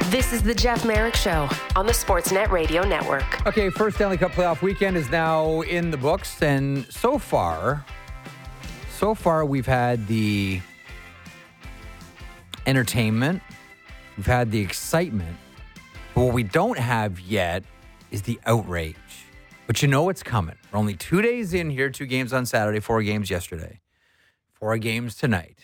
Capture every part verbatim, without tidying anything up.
This is the Jeff Merrick Show on the Sportsnet Radio Network. Okay, first Stanley Cup playoff weekend is now in the books, and so far, so far we've had the entertainment, we've had the excitement, but what we don't have yet is the outrage. But you know it's coming. We're only two days in here, two games on Saturday, four games yesterday, four games tonight.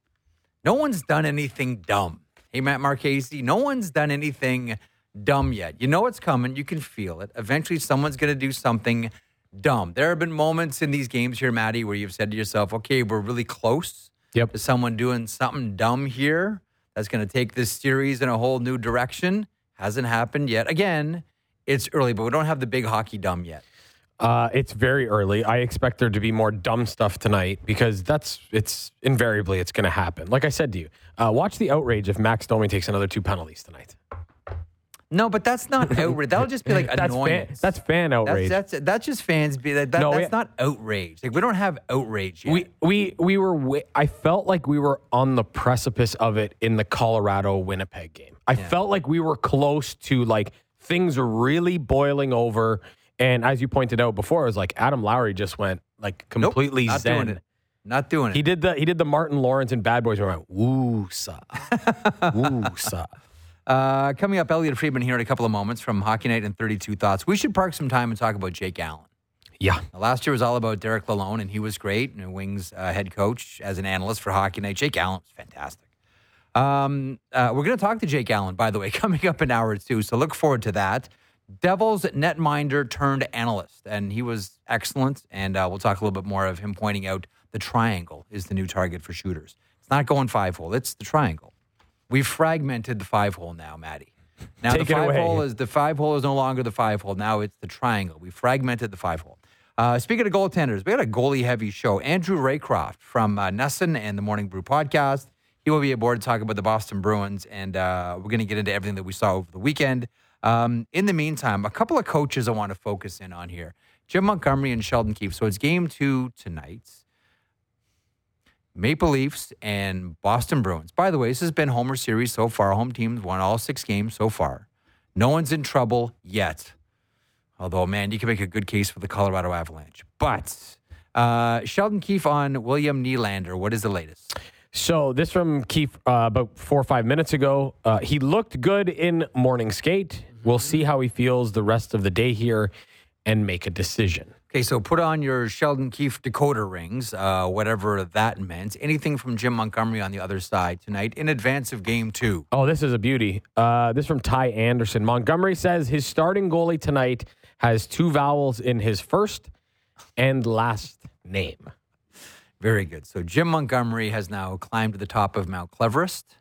No one's done anything dumb. Hey, Matt Marchese, no one's done anything dumb yet. You know it's coming. You can feel it. Eventually, someone's going to do something dumb. There have been moments in these games here, Matty, where you've said to yourself, okay, we're really close yep. to someone doing something dumb here that's going to take this series in a whole new direction. Hasn't happened yet. Again, it's early, but we don't have the big hockey dumb yet. Uh, it's very early. I expect there to be more dumb stuff tonight because that's it's invariably it's going to happen. Like I said to you, uh, watch the outrage if Max Domi takes another two penalties tonight. No, but that's not outrage. That'll just be like that's annoyance. Fan, that's fan outrage. That's that's, that's just fans. Be that, that no, that's we, not outrage. Like we don't have outrage yet. We we we were. I felt like we were on the precipice of it in the Colorado Winnipeg game. I yeah. felt like we were close to like things are really boiling over. And as you pointed out before, it was like Adam Lowry just went like completely nope, not zen. Doing it. Not doing it. He did the he did the Martin Lawrence and Bad Boys where he went woo sa woo sa. Uh, coming up, Elliot Friedman here in a couple of moments from Hockey Night and thirty-two Thoughts. We should park some time and talk about Jake Allen. Yeah. Now, last year was all about Derek Lalonde, and he was great. And Wings uh, head coach as an analyst for Hockey Night. Jake Allen was fantastic. Um, uh, we're going to talk to Jake Allen, by the way, coming up in hour two. So look forward to that. Devils netminder turned analyst, and he was excellent. And uh, we'll talk a little bit more of him pointing out the triangle is the new target for shooters. It's not going five hole; it's the triangle. We've fragmented the five hole now, Maddie. Now Take the five it away. hole is the five hole is no longer the five hole. Now it's the triangle. We fragmented the five hole. Uh, speaking of goaltenders, we got a goalie heavy show. Andrew Raycroft from uh, Nesson and the Morning Brew podcast. He will be aboard to talk about the Boston Bruins, and uh, we're going to get into everything that we saw over the weekend. Um, in the meantime, a couple of coaches I want to focus in on here. Jim Montgomery and Sheldon Keefe. So it's game two tonight. Maple Leafs and Boston Bruins. By the way, this has been Homer Series so far. Home teams won all six games so far. No one's in trouble yet. Although, man, you can make a good case for the Colorado Avalanche. But uh, Sheldon Keefe on William Nylander. What is the latest? So this from Keefe uh, about four or five minutes ago. Uh, he looked good in morning skate. We'll see how he feels the rest of the day here and make a decision. Okay, so put on your Sheldon Keefe decoder rings, uh, whatever that meant. Anything from Jim Montgomery on the other side tonight in advance of game two? Oh, this is a beauty. Uh, this from Ty Anderson. Montgomery says his starting goalie tonight has two vowels in his first and last name. Very good. So Jim Montgomery has now climbed to the top of Mount Cleverest.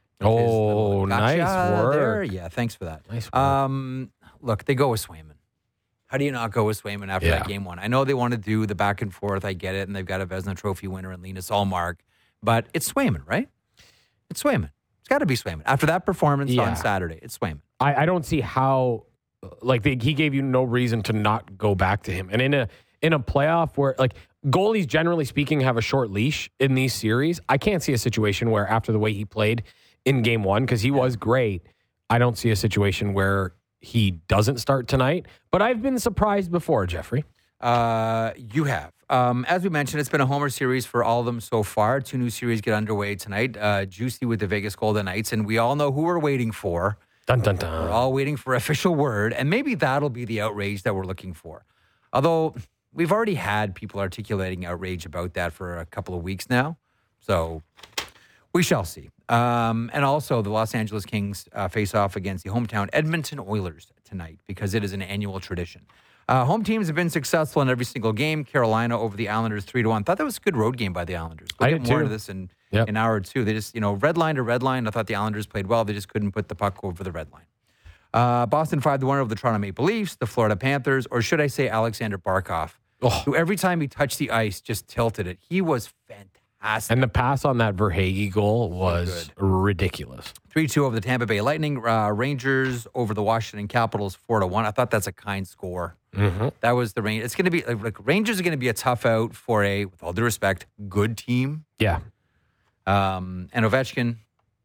Oh, Gotcha nice work. there. Yeah, thanks for that. Nice work. Um, look, they go with Swayman. How do you not go with Swayman after Yeah. that game one? I know they want to do the back and forth. I get it. And they've got a Vezina Trophy winner in Linus Ullmark. But it's Swayman, right? It's Swayman. It's got to be Swayman. After that performance Yeah. on Saturday, it's Swayman. I, I don't see how, like, they, he gave you no reason to not go back to him. And in a in a playoff where, like, goalies, generally speaking, have a short leash in these series, I can't see a situation where after the way he played in game one, because he was great, I don't see a situation where he doesn't start tonight. But I've been surprised before, Jeffrey. Uh, you have. Um, as we mentioned, it's been a Homer series for all of them so far. Two new series get underway tonight. Uh, Juicy with the Vegas Golden Knights, and we all know who we're waiting for. Dun, dun, dun. We're all waiting for official word, and maybe that'll be the outrage that we're looking for. Although we've already had people articulating outrage about that for a couple of weeks now, so we shall see. Um, and also, the Los Angeles Kings uh, face off against the hometown Edmonton Oilers tonight because it is an annual tradition. Uh, home teams have been successful in every single game. Carolina over the Islanders three to one. Thought that was a good road game by the Islanders. We'll I get did more too. into this in Yep. an hour or two. They just, you know, red line to red line. I thought the Islanders played well. They just couldn't put the puck over the red line. Uh, Boston five to one over the Toronto Maple Leafs, the Florida Panthers, or should I say Alexander Barkov, Oh. who every time he touched the ice just tilted it. He was fantastic. And the pass on that Verhaeghe goal was ridiculous. three two over the Tampa Bay Lightning. Uh, Rangers over the Washington Capitals four to one. I thought that's a kind score. Mm-hmm. That was the range. It's going to be like, like Rangers are going to be a tough out for a, with all due respect, good team. Yeah. Um, and Ovechkin,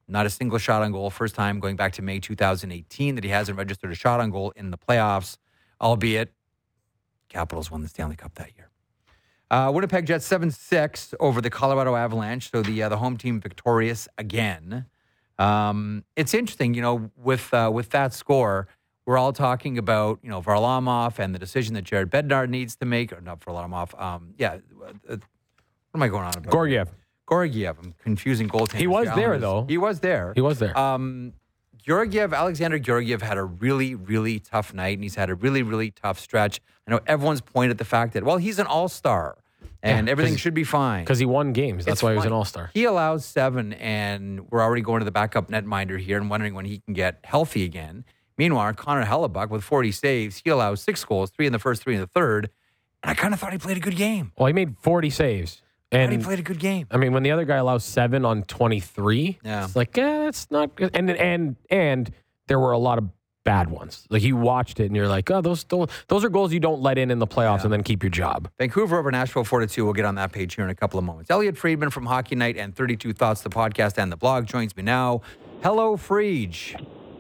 Not a single shot on goal. First time going back to May two thousand eighteen that he hasn't registered a shot on goal in the playoffs, albeit Capitals won the Stanley Cup that year. Uh, Winnipeg Jets seven six over the Colorado Avalanche, so the uh, the home team victorious again. Um, it's interesting, you know, with uh, with that score, we're all talking about, you know, Varlamov and the decision that Jared Bednar needs to make, or not Varlamov. Um, yeah, uh, what am I going on about? Georgiev. Georgiev. I'm confusing goaltenders. He was Alan there, is, though. He was there. He was there. Um, Georgiev, Alexander Georgiev had a really, really tough night, and he's had a really, really tough stretch. I know everyone's pointed at the fact that, well, he's an all-star, and Yeah, everything should be fine. Because he won games. That's It's why he was fine. an all-star. He allows seven, and we're already going to the backup netminder here and wondering when he can get healthy again. Meanwhile, Connor Hellebuck with forty saves, he allows six goals, three in the first, three in the third, and I kind of thought he played a good game. Well, he made forty saves. I thought he And played a good game. I mean, when the other guy allows seven on twenty-three, Yeah. it's like, yeah, that's not good. And and and there were a lot of bad ones. Like you watched it and you're like, oh, those those, those are goals you don't let in in the playoffs Yeah. and then keep your job. Vancouver over Nashville four to two. We'll get on that page here in a couple of moments. Elliot Friedman from Hockey Night and thirty-two Thoughts, the podcast and the blog, joins me now. Hello, Friedge.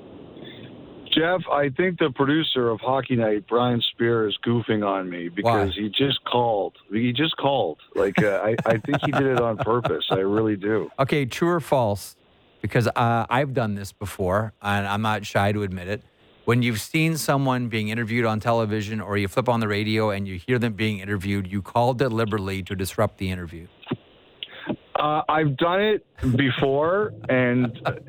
Jeff, I think the producer of Hockey Night, Brian Spear, is goofing on me because Why? he just called. He just called. Like, uh, I, I think he did it on purpose. I really do. Okay, true or false? Because uh, I've done this before, and I'm not shy to admit it. When you've seen someone being interviewed on television or you flip on the radio and you hear them being interviewed, you call deliberately to disrupt the interview. Uh, I've done it before, and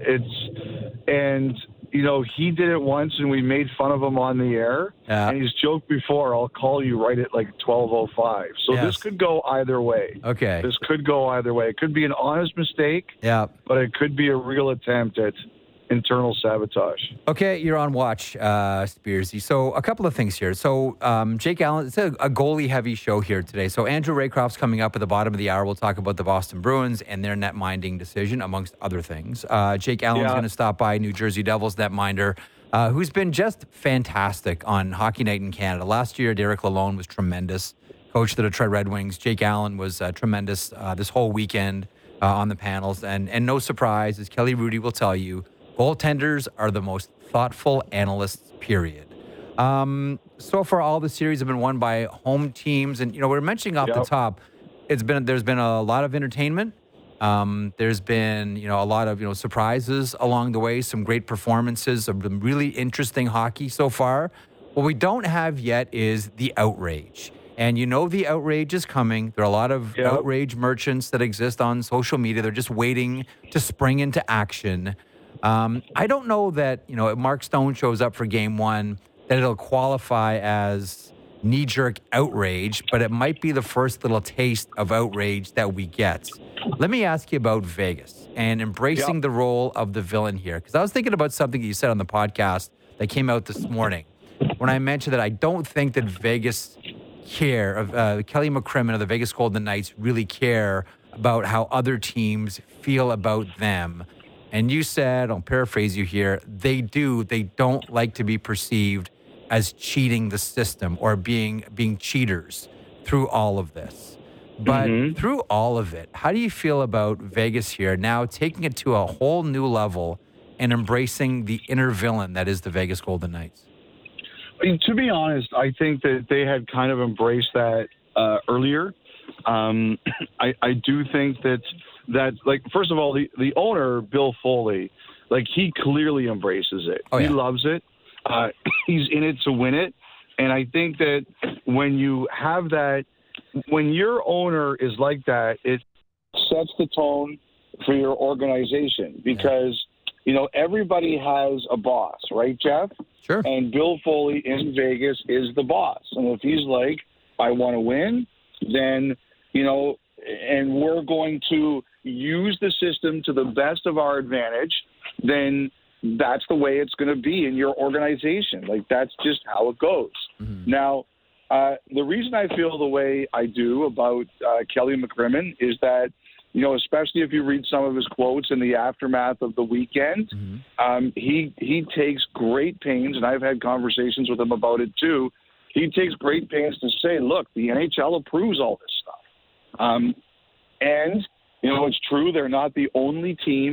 it's and you know he did it once, and we made fun of him on the air. Yeah. And he's joked before, "I'll call you right at like twelve oh five." So Yes. this could go either way. Okay. This could go either way. It could be an honest mistake, Yeah. but it could be a real attempt at internal sabotage. Okay, you're on watch, uh, Spearsy. So a couple of things here. So um, Jake Allen, it's a, a goalie-heavy show here today. So Andrew Raycroft's coming up at the bottom of the hour. We'll talk about the Boston Bruins and their net-minding decision, amongst other things. Uh, Jake Allen's Yeah. going to stop by, New Jersey Devils netminder, uh, who's been just fantastic on Hockey Night in Canada. Last year, Derek Lalonde was tremendous. Coach of the Detroit Red Wings. Jake Allen was uh, tremendous uh, this whole weekend uh, on the panels. And, and no surprise, as Kelly Rudy will tell you, goaltenders are the most thoughtful analysts, period. Um, so far, all the series have been won by home teams. And, you know, we we're mentioning off Yep. the top, it's been there's been a lot of entertainment. Um, there's been, you know, a lot of, you know, surprises along the way, some great performances, some really interesting hockey so far. What we don't have yet is the outrage. And you know the outrage is coming. There are a lot of Yep. outrage merchants that exist on social media. They're just waiting to spring into action. Um, I don't know that, you know, if Mark Stone shows up for game one, that it'll qualify as knee-jerk outrage, but it might be the first little taste of outrage that we get. Let me ask you about Vegas and embracing Yep. the role of the villain here. Because I was thinking about something you said on the podcast that came out this morning when I mentioned that I don't think that Vegas care, of uh, Kelly McCrimmon of the Vegas Golden Knights really care about how other teams feel about them. And you said, I'll paraphrase you here, they do, they don't like to be perceived as cheating the system or being being cheaters through all of this. But Mhm. through all of it, how do you feel about Vegas here now taking it to a whole new level and embracing the inner villain that is the Vegas Golden Knights? I mean, to be honest, I think that they had kind of embraced that uh, earlier. Um, I, I do think that that like first of all, the, the owner Bill Foley, like he clearly embraces it. Oh, yeah. He loves it. Uh, he's in it to win it, and I think that when you have that, when your owner is like that, it sets the tone for your organization because you know everybody has a boss, right, Jeff? Sure. And Bill Foley in Vegas is the boss. And if he's like, I want to win, then, you know, and we're going to use the system to the best of our advantage, then that's the way it's going to be in your organization. Like, that's just how it goes. Mm-hmm. Now, uh, the reason I feel the way I do about uh, Kelly McCrimmon is that, you know, especially if you read some of his quotes in the aftermath of the weekend, Mm-hmm. um, he he takes great pains, and I've had conversations with him about it too. He takes great pains to say, look, the N H L approves all this stuff. Um, and, you know, it's true, they're not the only team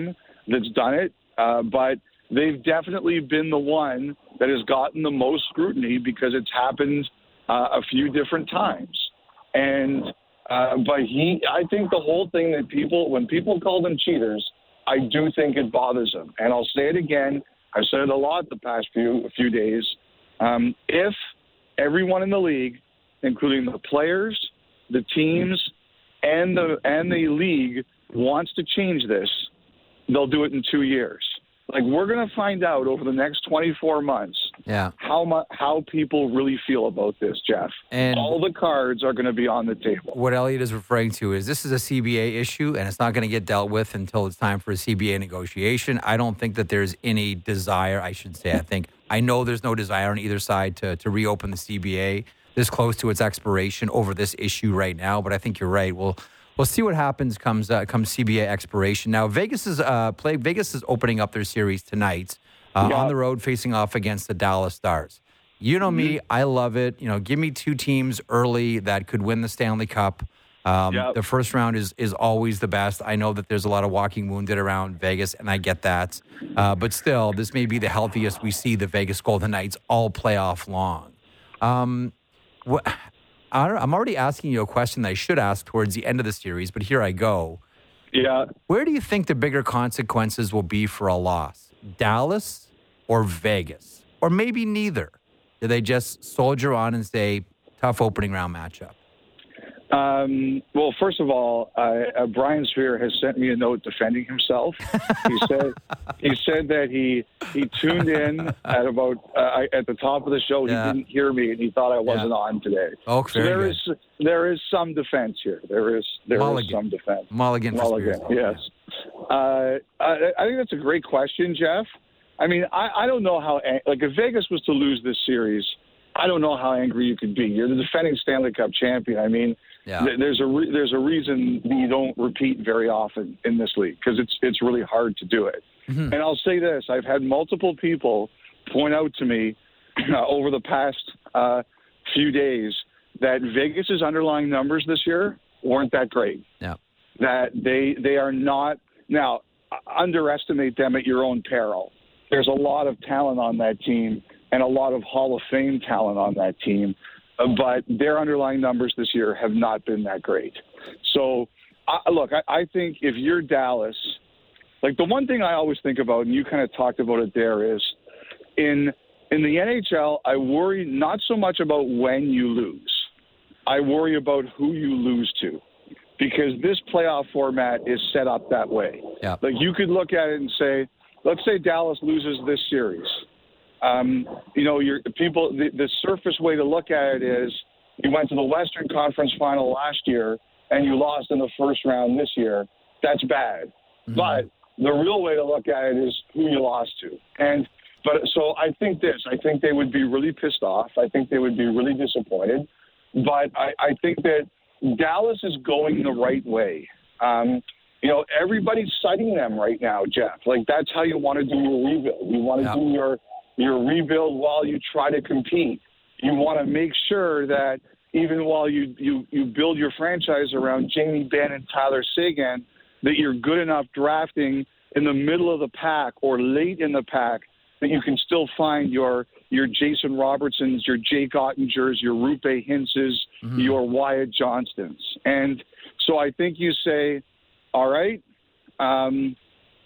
that's done it, uh, but they've definitely been the one that has gotten the most scrutiny because it's happened uh, a few different times. And uh, but he, I think the whole thing that people, when people call them cheaters, I do think it bothers them. And I'll say it again. I've said it a lot the past few few days. Um, if everyone in the league, including the players, the teams, and the and the league, wants to change this, they'll do it in two years. Like, we're going to find out over the next twenty-four months Yeah. how mu- how people really feel about this, Jeff. And all the cards are going to be on the table. What Elliot is referring to is this is a C B A issue, and it's not going to get dealt with until it's time for a C B A negotiation. I don't think that there's any desire, I should say. I think I know there's no desire on either side to to reopen the C B A this close to its expiration over this issue right now. But I think you're right. We'll we'll see what happens comes uh, comes C B A expiration. Now Vegas is uh play Vegas is opening up their series tonight uh, Yeah. on the road, facing off against the Dallas Stars. You know me, I love it. You know, give me two teams early that could win the Stanley Cup. Um, Yep. The first round is is always the best. I know that there's a lot of walking wounded around Vegas, and I get that. Uh, but still, this may be the healthiest we see the Vegas Golden Knights all playoff long. Um, what, I don't, I'm already asking you a question that I should ask towards the end of the series, but here I go. Yeah. Where do you think the bigger consequences will be for a loss? Dallas or Vegas? Or maybe neither? Do they just soldier on and say, tough opening round matchup? Um, well, first of all, uh, uh, Brian Sphere has sent me a note defending himself. He said he said that he he tuned in at about uh, at the top of the show. Yeah. He didn't hear me, and he thought I wasn't Yeah. on today. Oh, so very there good. is there is some defense here. There is there is Mulligan. some defense. Mulligan for Mulligan, Spears. yes. Uh, I, I think that's a great question, Jeff. I mean, I, I don't know how like if Vegas was to lose this series, I don't know how angry you could be. You're the defending Stanley Cup champion. I mean. Yeah. There's a re- there's a reason you don't repeat very often in this league because it's it's really hard to do it. Mm-hmm. And I'll say this: I've had multiple people point out to me uh, over the past uh, few days that Vegas's underlying numbers this year weren't that great. Yeah. That they they are not now underestimate them at your own peril. There's a lot of talent on that team and a lot of Hall of Fame talent on that team. Uh, but their underlying numbers this year have not been that great. So, uh, look, I, I think if you're Dallas, like the one thing I always think about, and you kind of talked about it there, is in in the N H L, I worry not so much about when you lose. I worry about who you lose to, because this playoff format is set up that way. Yeah. Like you could look at it and say, let's say Dallas loses this series. Um, you know, your people. The, the surface way to look at it is you went to the Western Conference Final last year and you lost in the first round this year. That's bad. Mm-hmm. But the real way to look at it is who you lost to. And but so I think this. I think they would be really pissed off. I think they would be really disappointed. But I, I think that Dallas is going the right way. Um, you know, everybody's citing them right now, Jeff. Like that's how you want to do your rebuild. You want to Yeah. do your your rebuild while you try to compete. You want to make sure that even while you, you, you build your franchise around Jamie Benn and Tyler Seguin, that you're good enough drafting in the middle of the pack or late in the pack that you can still find your your Jason Robertsons, your Jake Ottingers, your Rupe Hintzes, mm-hmm. your Wyatt Johnstons. And so I think you say, all right, um,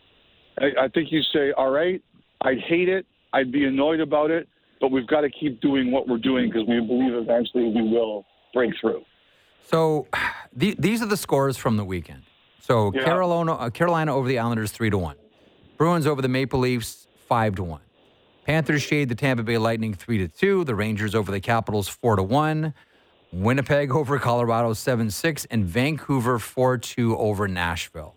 I, I think you say, all right, I'd hate it. I'd be annoyed about it, but we've got to keep doing what we're doing because we believe eventually we will break through. So the, these are the scores from the weekend. So Yeah. Carolina, uh, Carolina over the Islanders three to one. Bruins over the Maple Leafs five to one. Panthers shade the Tampa Bay Lightning three to two. The Rangers over the Capitals four to one. Winnipeg over Colorado seven six, and Vancouver four two over Nashville.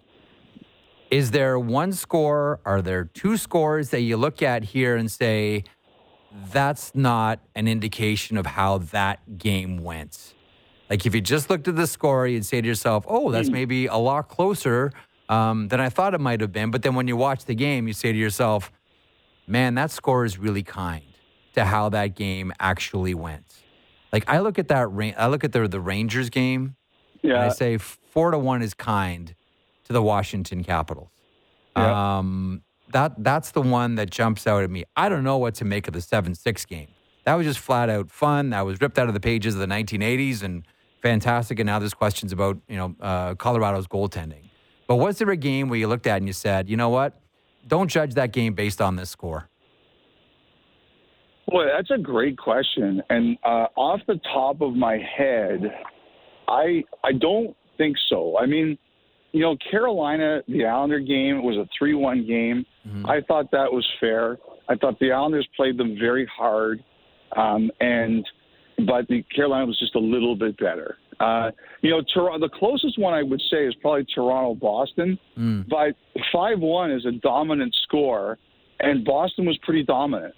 Is there one score, are there two scores that you look at here and say, that's not an indication of how that game went? Like if you just looked at the score, you'd say to yourself, oh, that's maybe a lot closer um, than I thought it might have been. But then when you watch the game, you say to yourself, man, that score is really kind to how that game actually went. Like I look at that, I look at the, the Rangers game, Yeah. and I say four to one is kind to the Washington Capitals. Yeah. Um, that that's the one that jumps out at me. I don't know what to make of the seven six game. That was just flat out fun. That was ripped out of the pages of the nineteen eighties and fantastic. And now there's questions about, you know, uh, Colorado's goaltending. But was there a game where you looked at it and you said, you know what? Don't judge that game based on this score. Boy, that's a great question. And uh, off the top of my head, I I don't think so. I mean, you know, Carolina, the Islander game was a three one game. Mm-hmm. I thought that was fair. I thought the Islanders played them very hard, um, and but the Carolina was just a little bit better. Uh, you know, Toronto, the closest one I would say is probably Toronto-Boston, mm. but five one is a dominant score, and Boston was pretty dominant.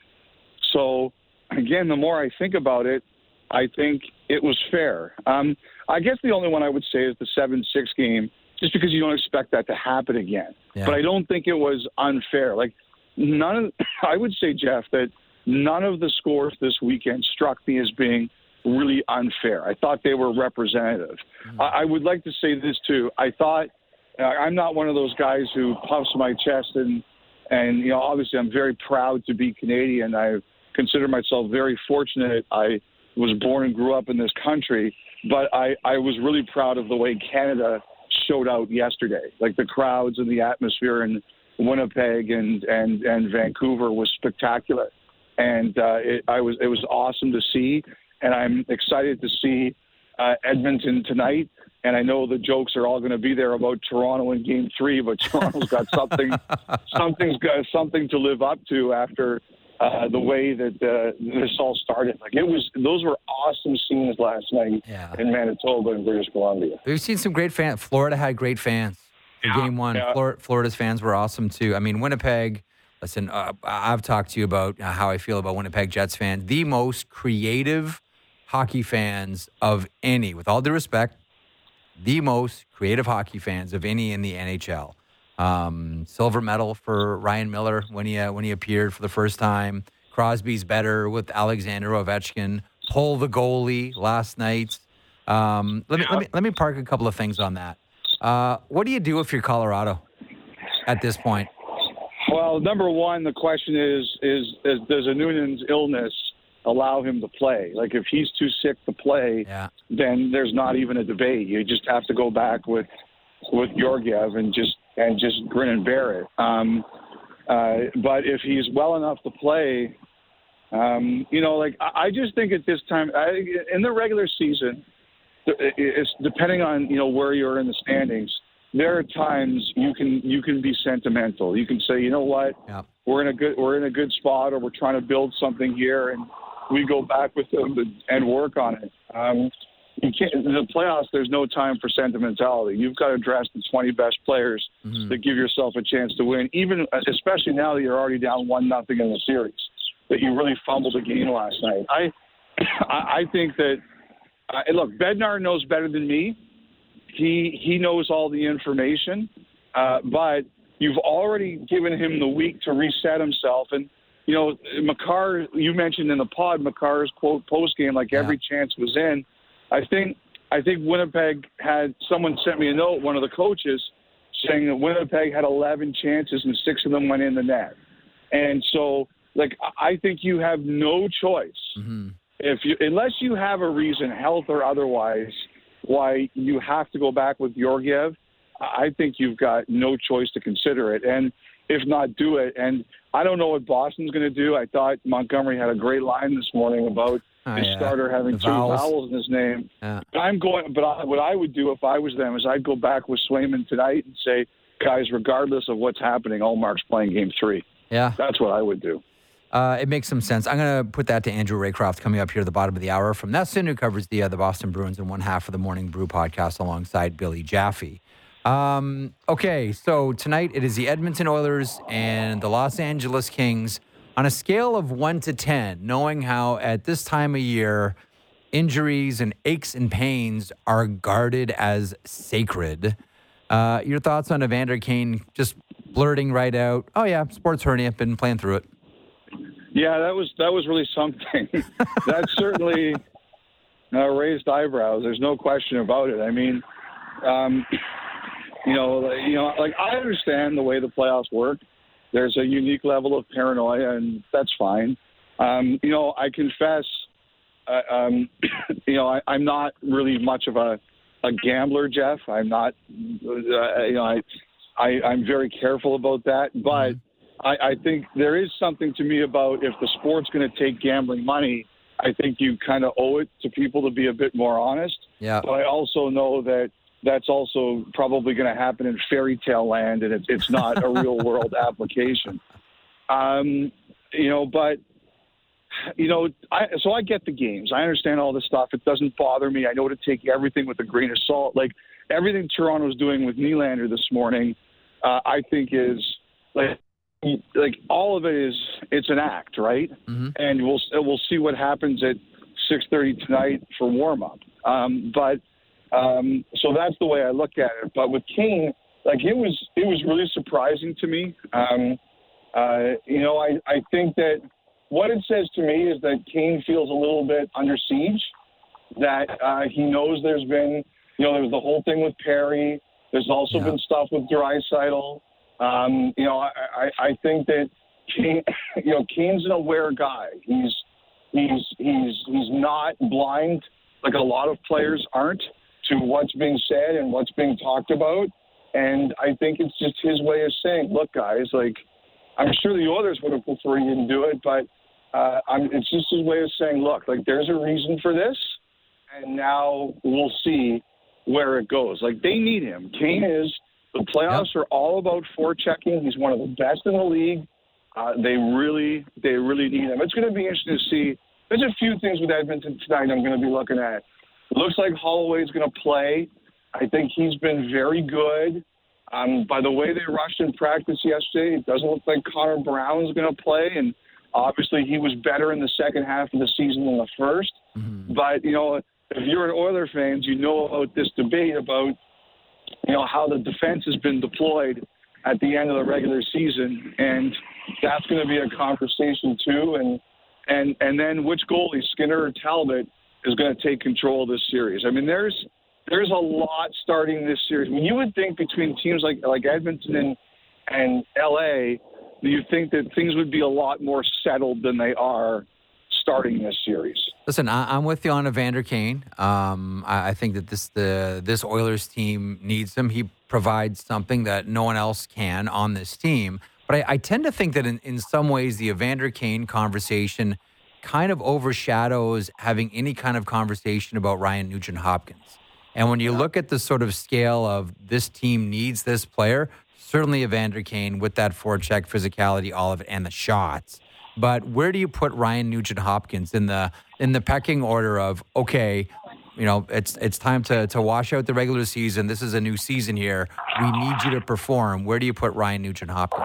So, again, the more I think about it, I think it was fair. Um, I guess the only one I would say is the seven six game, just because you don't expect that to happen again. Yeah. But I don't think it was unfair. Like, none of, I would say, Jeff, that none of the scores this weekend struck me as being really unfair. I thought they were representative. Mm-hmm. I, I would like to say this, too. I thought, uh, I'm not one of those guys who puffs my chest and, and, you know, obviously I'm very proud to be Canadian. I consider myself very fortunate. I was born and grew up in this country, but I, I was really proud of the way Canada showed out yesterday. Like the crowds and the atmosphere in Winnipeg and, and, and Vancouver was spectacular. And uh, it, I was, it was awesome to see. And I'm excited to see uh, Edmonton tonight. And I know the jokes are all going to be there about Toronto in Game Three, but Toronto's got something, something's got something to live up to after uh, the way that uh, this all started. Like it was, those were awesome scenes last night yeah. in Manitoba and British Columbia. We've seen some great fans. Florida had great fans for yeah. Game One. Yeah. Florida, Florida's fans were awesome too. I mean, Winnipeg. Listen, uh, I've talked to you about how I feel about Winnipeg Jets fans. The most creative hockey fans of any, with all due respect, the most creative hockey fans of any in the N H L. Um, silver medal for Ryan Miller when he uh, when he appeared for the first time. Crosby's better with Alexander Ovechkin. Pull the goalie last night. Um, let me let me let me park a couple of things on that. Uh, what do you do if you're Colorado at this point? Well, number one, the question is is, is does a Noonan's illness allow him to play? Like if he's too sick to play, yeah. then there's not even a debate. You just have to go back with with Georgiev and just and just grin and bear it. Um, uh, but if he's well enough to play, um, you know, like I, I just think at this time I, in the regular season, it's depending on you know where you're in the standings. There are times you can you can be sentimental. You can say, you know what, yeah. we're in a good we're in a good spot, or we're trying to build something here, and we go back with them and work on it. Um, you can't, in the playoffs, there's no time for sentimentality. You've got to dress the twenty best players mm-hmm. to give yourself a chance to win, even especially now that you're already down one nothing in the series, that you really fumbled a game last night. I I think that uh, look, Bednar knows better than me. He he knows all the information, uh, but you've already given him the week to reset himself. And, you know, Makar, you mentioned in the pod, Makar's quote post-game, like yeah. every chance was in. I think I think Winnipeg had – someone sent me a note, one of the coaches, saying that Winnipeg had eleven chances and six of them went in the net. And so, like, I think you have no choice. Mm-hmm. if you unless you have a reason, health or otherwise – why you have to go back with Georgiev, I think you've got no choice to consider it. And if not, do it. And I don't know what Boston's going to do. I thought Montgomery had a great line this morning about oh, his yeah. starter having the two vowels. vowels in his name. Yeah. But I'm going. But I, what I would do if I was them is I'd go back with Swayman tonight and say, guys, regardless of what's happening, Ullmark's playing Game Three. Yeah, that's what I would do. Uh, it makes some sense. I'm going to put that to Andrew Raycroft coming up here at the bottom of the hour from Nesson, who covers the uh, the Boston Bruins in one half of the Morning Brew podcast alongside Billy Jaffe. Um, okay, so tonight it is the Edmonton Oilers and the Los Angeles Kings on a scale of one to ten, knowing how at this time of year injuries and aches and pains are guarded as sacred. Uh, your thoughts on Evander Kane just blurting right out, oh yeah, sports hernia, been playing through it. Yeah, that was that was really something. That certainly uh, raised eyebrows. There's no question about it. I mean, um, you know, like, you know, like I understand the way the playoffs work. There's a unique level of paranoia, and that's fine. Um, you know, I confess, uh, um, you know, I, I'm not really much of a, a gambler, Jeff. I'm not, uh, you know, I, I, I'm very careful about that. But I, I think there is something to me about if the sport's going to take gambling money, I think you kind of owe it to people to be a bit more honest. Yeah. But I also know that that's also probably going to happen in fairy tale land, and it, it's not a real world application. Um, you know, but, you know, I, so I get the games. I understand all this stuff. It doesn't bother me. I know to take everything with a grain of salt. Like everything Toronto's doing with Nylander this morning, uh, I think is like, like all of it is, it's an act, right? Mm-hmm. And we'll, we'll see what happens at six thirty tonight for warm up. Um, but, Um, so that's the way I look at it. But with Kane, like it was, it was really surprising to me. Um, uh, you know, I, I think that what it says to me is that Kane feels a little bit under siege, that uh, he knows there's been, you know, there was the whole thing with Perry. There's also yeah. been stuff with Draisaitl. Um, you know, I, I, I think that Kane, you know, Kane's an aware guy. He's, he's, he's, he's not blind like a lot of players aren't to what's being said and what's being talked about. And I think it's just his way of saying, look, guys, like, I'm sure the Oilers would have preferred he didn't do it, but uh, I'm, it's just his way of saying, look, like, there's a reason for this, and now we'll see where it goes. Like, they need him. Kane is, the playoffs yep. are all about forechecking. He's one of the best in the league. Uh, they really, they really need him. It's going to be interesting to see. There's a few things with Edmonton tonight I'm going to be looking at. It looks like Holloway's going to play. I think he's been very good. Um, by the way they rushed in practice yesterday, it doesn't look like Connor Brown's going to play. And obviously he was better in the second half of the season than the first. Mm-hmm. But, you know, if you're an Oiler fan, you know about this debate about, you know, how the defense has been deployed at the end of the regular season. And that's going to be a conversation too. And, and, and then which goalie, Skinner or Talbot, is going to take control of this series. I mean, there's there's a lot starting this series. I mean, you would think between teams like like Edmonton and and L A, you think that things would be a lot more settled than they are starting this series. Listen, I, I'm with you on Evander Kane. Um, I, I think that this the this Oilers team needs him. He provides something that no one else can on this team. But I, I tend to think that in, in some ways the Evander Kane conversation kind of overshadows having any kind of conversation about Ryan Nugent-Hopkins. And when you look at the sort of scale of this team needs this player, certainly Evander Kane with that forecheck, physicality, all of it, and the shots. But where do you put Ryan Nugent-Hopkins in the in the pecking order of, okay, you know, it's it's time to to wash out the regular season. This is a new season here. We need you to perform. Where do you put Ryan Nugent-Hopkins?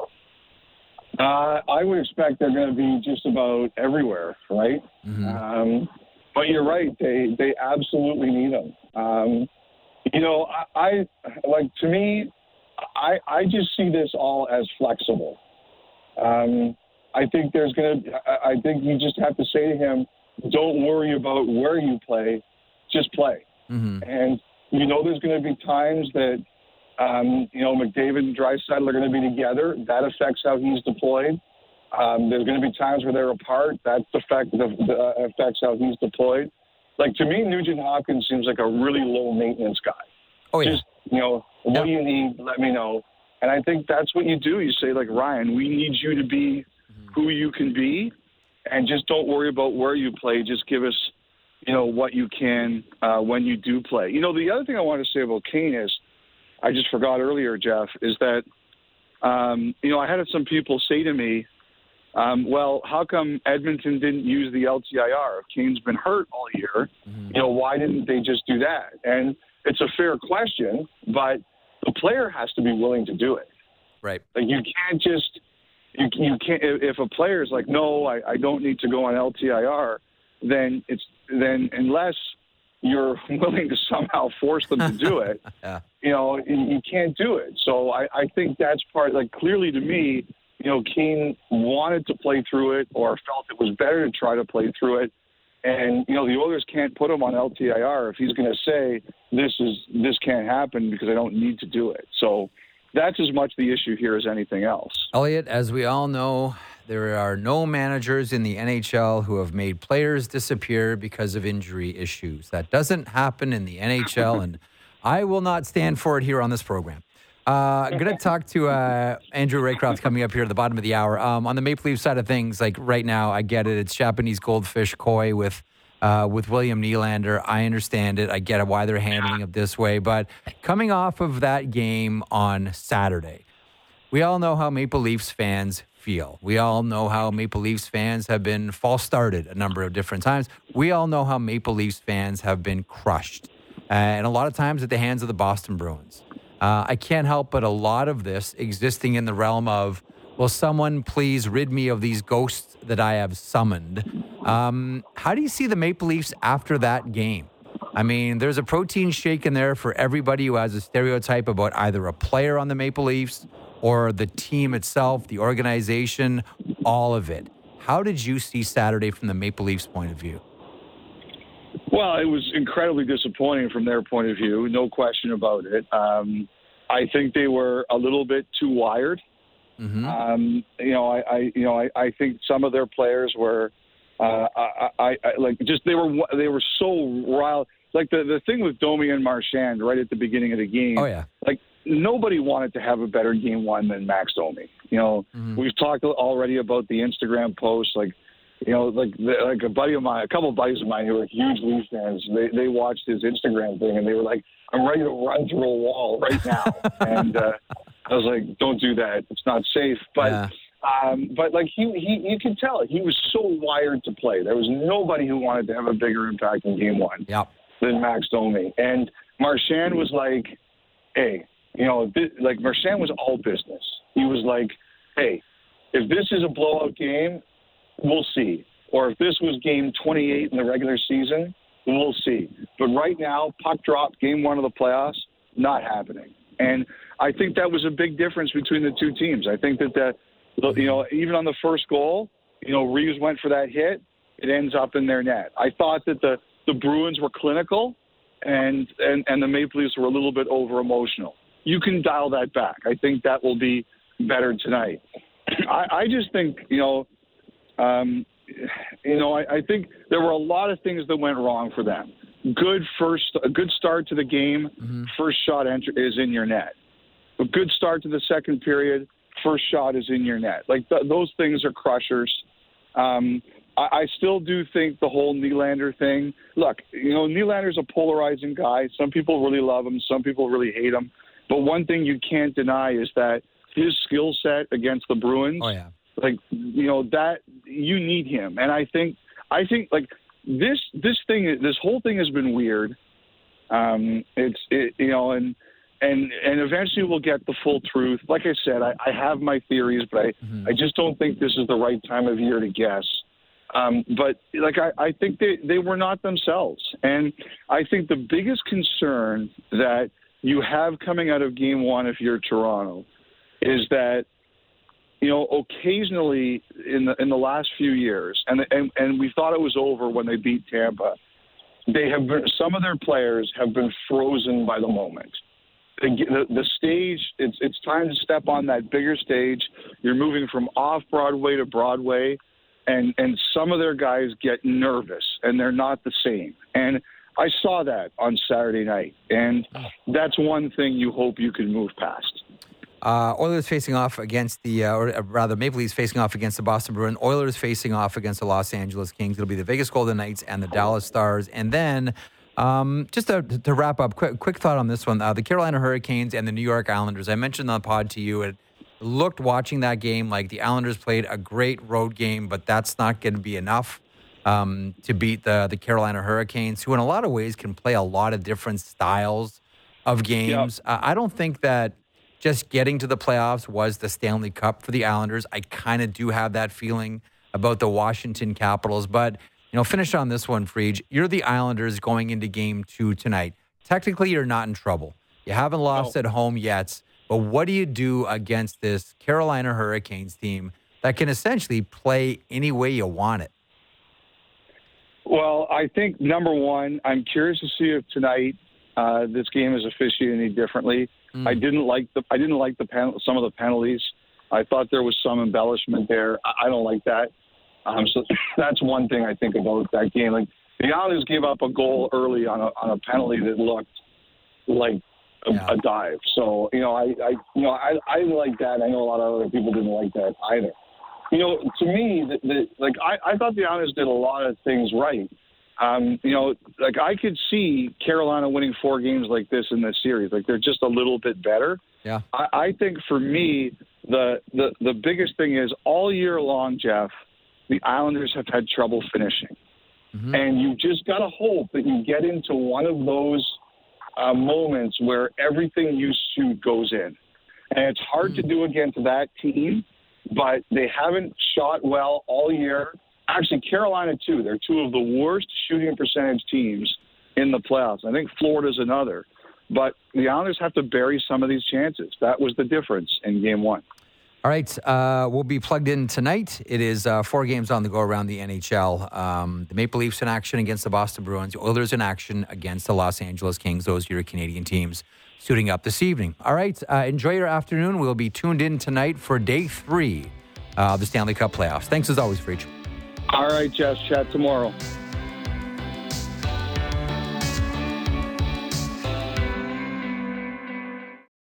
Uh, I would expect they're going to be just about everywhere, right? Mm-hmm. Um, but you're right; they they absolutely need them. Um, you know, I, I like to me, I I just see this all as flexible. Um, I think there's going to. I think you just have to say to him, "Don't worry about where you play, just play." Mm-hmm. And you know, there's going to be times that. Um, you know, McDavid and Draisaitl are going to be together. That affects how he's deployed. Um, there's going to be times where they're apart. That affect, uh, affects how he's deployed. Like, to me, Nugent-Hopkins seems like a really low-maintenance guy. Oh, yeah. Just, you know, what yep. do you need? Let me know. And I think that's what you do. You say, like, Ryan, we need you to be who you can be, and just don't worry about where you play. Just give us, you know, what you can uh, when you do play. You know, the other thing I want to say about Kane is, I just forgot earlier, Jeff, is that, um, you know, I had some people say to me, um, well, how come Edmonton didn't use the L T I R? If Kane's been hurt all year, mm-hmm. you know, why didn't they just do that? And it's a fair question, but the player has to be willing to do it. Right. Like, you can't just, you, you can't, if a player is like, no, I, I don't need to go on L T I R, then it's, then unless you're willing to somehow force them to do it, yeah. you know, you can't do it. So I, I think that's part, like, clearly to me, you know, Kane wanted to play through it or felt it was better to try to play through it. And, you know, the Oilers can't put him on L T I R if he's going to say this is this can't happen because I don't need to do it. So that's as much the issue here as anything else. Elliot, as we all know, there are no managers in the N H L who have made players disappear because of injury issues. That doesn't happen in the N H L, and I will not stand for it here on this program. Uh, I'm going to talk to uh, Andrew Raycroft coming up here at the bottom of the hour. Um, on the Maple Leaf side of things, like right now, I get it. It's Japanese goldfish koi with uh, with William Nylander. I understand it. I get it, why they're handling it this way. But coming off of that game on Saturday, we all know how Maple Leafs fans feel. We all know how Maple Leafs fans have been false started a number of different times. We all know how Maple Leafs fans have been crushed, uh, and a lot of times at the hands of the Boston Bruins. Uh, I can't help but a lot of this existing in the realm of, will someone please rid me of these ghosts that I have summoned? Um, how do you see the Maple Leafs after that game? I mean, there's a protein shake in there for everybody who has a stereotype about either a player on the Maple Leafs or the team itself, the organization, all of it. How did you see Saturday from the Maple Leafs' point of view? Well, it was incredibly disappointing from their point of view, no question about it. Um, I think they were a little bit too wired. Mm-hmm. Um, you know, I, I, you know, I, I think some of their players were, uh, I, I, I, like, just they were, they were so riled. Like the the thing with Domi and Marchand right at the beginning of the game. Oh yeah. Like nobody wanted to have a better game one than Max Domi. You know, mm-hmm. We've talked already about the Instagram post, like. You know, like like a buddy of mine, a couple of buddies of mine who are huge Leafs fans, they they watched his Instagram thing and they were like, I'm ready to run through a wall right now. and uh, I was like, don't do that. It's not safe. But yeah. um, but like he, he, you can tell he was so wired to play. There was nobody who wanted to have a bigger impact in game one yep. than Max Domi. And Marchand was like, hey, you know, this, like Marchand was all business. He was like, hey, if this is a blowout game, we'll see. Or if this was game twenty-eight in the regular season, we'll see. But right now, puck drop, game one of the playoffs, not happening. And I think that was a big difference between the two teams. I think that, the, you know, even on the first goal, you know, Reeves went for that hit. It ends up in their net. I thought that the, the Bruins were clinical and, and, and the Maple Leafs were a little bit over-emotional. You can dial that back. I think that will be better tonight. I, I just think, you know, Um, you know, I, I think there were a lot of things that went wrong for them. Good first, a good start to the game. Mm-hmm. First shot enter, is in your net. A good start to the second period. First shot is in your net. Like th- those things are crushers. Um, I, I still do think the whole Nylander thing. Look, you know, Nylander's a polarizing guy. Some people really love him. Some people really hate him. But one thing you can't deny is that his skill set against the Bruins. Oh yeah. Like, you know, that you need him. And I think, I think like this, this thing, this whole thing has been weird. Um, it's, it, you know, and, and, and eventually we'll get the full truth. Like I said, I, I have my theories, but I, mm-hmm. I just don't think this is the right time of year to guess. Um, but like, I, I think they, they were not themselves. And I think the biggest concern that you have coming out of game one, if you're Toronto, is that, you know, occasionally in the in the last few years, and and and we thought it was over when they beat Tampa. They have been, some of their players have been frozen by the moment. The, the, the stage, it's it's time to step on that bigger stage. You're moving from off Broadway to Broadway, and and some of their guys get nervous, and they're not the same. And I saw that on Saturday night, and that's one thing you hope you can move past. Uh, Oilers facing off against the, uh, or rather, Maple Leafs facing off against the Boston Bruins. Oilers facing off against the Los Angeles Kings. It'll be the Vegas Golden Knights and the Dallas Stars. And then, um, just to, to wrap up, quick, quick thought on this one: uh, the Carolina Hurricanes and the New York Islanders. I mentioned on the pod to you, it looked watching that game like the Islanders played a great road game, but that's not going to be enough um, to beat the the Carolina Hurricanes, who in a lot of ways can play a lot of different styles of games. Yep. Uh, I don't think that just getting to the playoffs was the Stanley Cup for the Islanders. I kind of do have that feeling about the Washington Capitals. But, you know, finish on this one, Friedge. You're the Islanders going into game two tonight. Technically, you're not in trouble. You haven't lost no. at home yet. But what do you do against this Carolina Hurricanes team that can essentially play any way you want it? Well, I think, number one, I'm curious to see if tonight uh, this game is officiated any differently. Mm. I didn't like the I didn't like the pen, some of the penalties. I thought there was some embellishment there. I, I don't like that. Um, so that's one thing I think about that game. Like the Islanders gave up a goal early on a on a penalty that looked like a, yeah. a dive. So you know, I, I you know I I like that. I know a lot of other people didn't like that either. You know, to me, the, the, like I, I thought the Islanders did a lot of things right. Um, you know, like I could see Carolina winning four games like this in this series. Like they're just a little bit better. Yeah. I, I think for me, the, the the biggest thing is all year long, Jeff, the Islanders have had trouble finishing, mm-hmm. and you just got to hope that you get into one of those uh, moments where everything you shoot goes in, and it's hard mm-hmm. to do against that team. But they haven't shot well all year. Actually, Carolina, too. They're two of the worst shooting percentage teams in the playoffs. I think Florida's another. But the Islanders have to bury some of these chances. That was the difference in game one. All right. Uh, we'll be plugged in tonight. It is uh, four games on the go around the N H L. Um, the Maple Leafs in action against the Boston Bruins. The Oilers in action against the Los Angeles Kings. Those are your Canadian teams suiting up this evening. All right. Uh, enjoy your afternoon. We'll be tuned in tonight for day three of the Stanley Cup playoffs. Thanks as always, Freach. All right, Jess. Chat tomorrow.